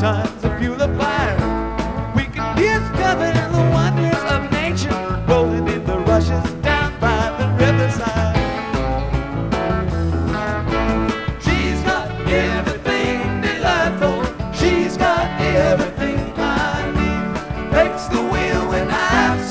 times the fuel of fire. We can discover the wonders of nature, rolling in the rushes down by the riverside. She's got everything delightful. She's got everything I need. Takes the wheel when I